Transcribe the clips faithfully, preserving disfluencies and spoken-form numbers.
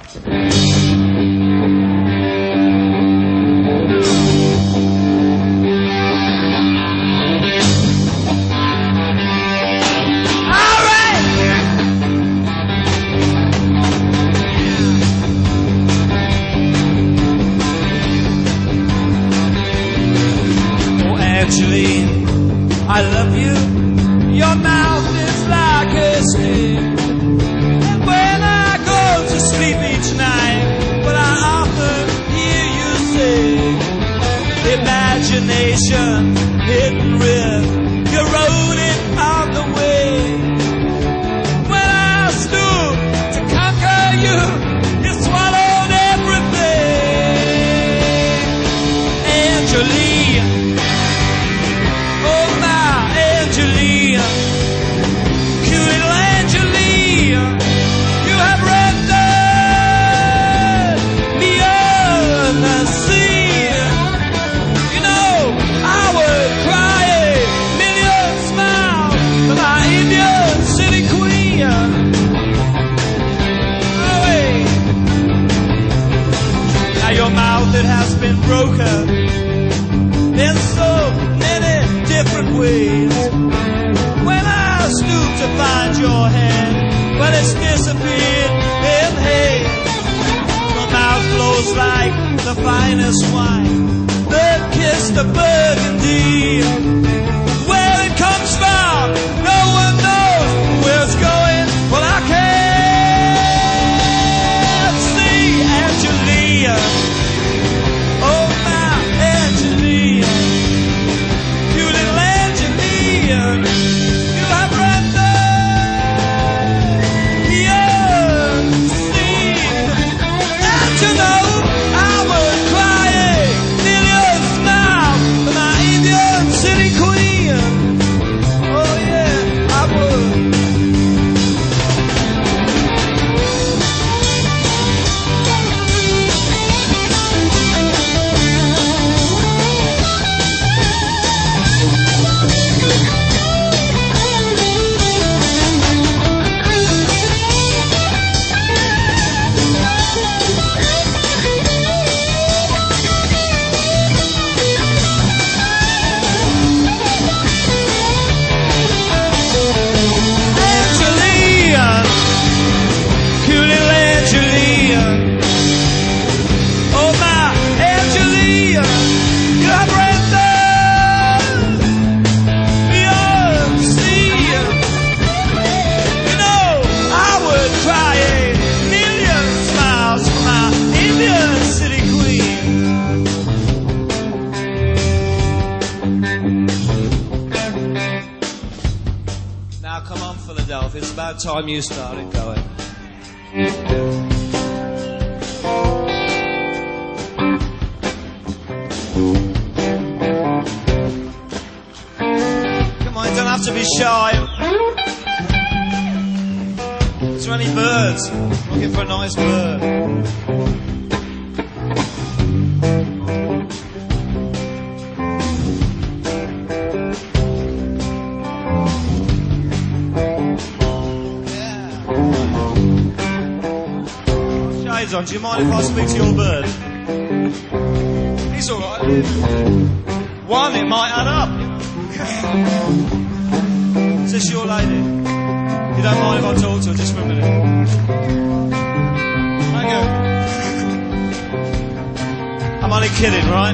I love you, your mouth is like a stick. And when I go to sleep each night, but I often hear you sing. Imagination, hidden riff, you wrote it on the way. When I stood to conquer you, you swallowed everything. Angeline, Angeline, cute little Angeline, you have rendered me unseen. You know, I would cry a million smiles for my Indian city queen. Oh, hey. Now your mouth, it has been broken in so many different ways. When I stoop to find your hand, but it's disappeared in haze. Your mouth flows like the finest wine that kissed the burgundy. Where it comes from, no one knows where it's going. Well, I can't see Angelia. Oh, my Angelia, you little Angelia. You have rendered me unseen. And you know, I would cry a million smiles for my Indian city queen. Oh yeah, I would. It's about time you started going. Come on, you don't have to be shy. Is there any birds? Looking for a nice bird. On. Do you mind if I speak to your bird? He's alright. One, it might add up. Is this your lady? You don't mind if I talk to her just for a minute? Thank you. I'm only kidding, right?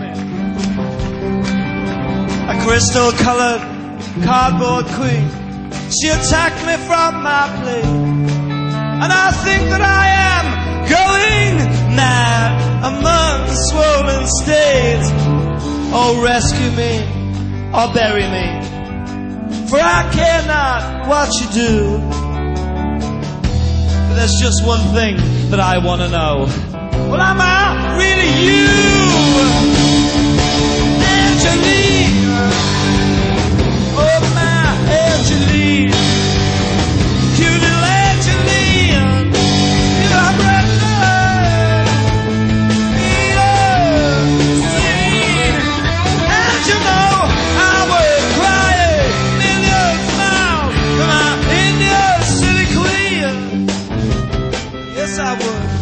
A crystal coloured cardboard queen. She attacked me from my plate, and I think that I am going mad among the swollen states. Oh, rescue me or bury me, for I care not what you do. But there's just one thing that I want to know. Well, am I really you, Angeline? Oh, my Angeline, cute little Angeline. You have I would.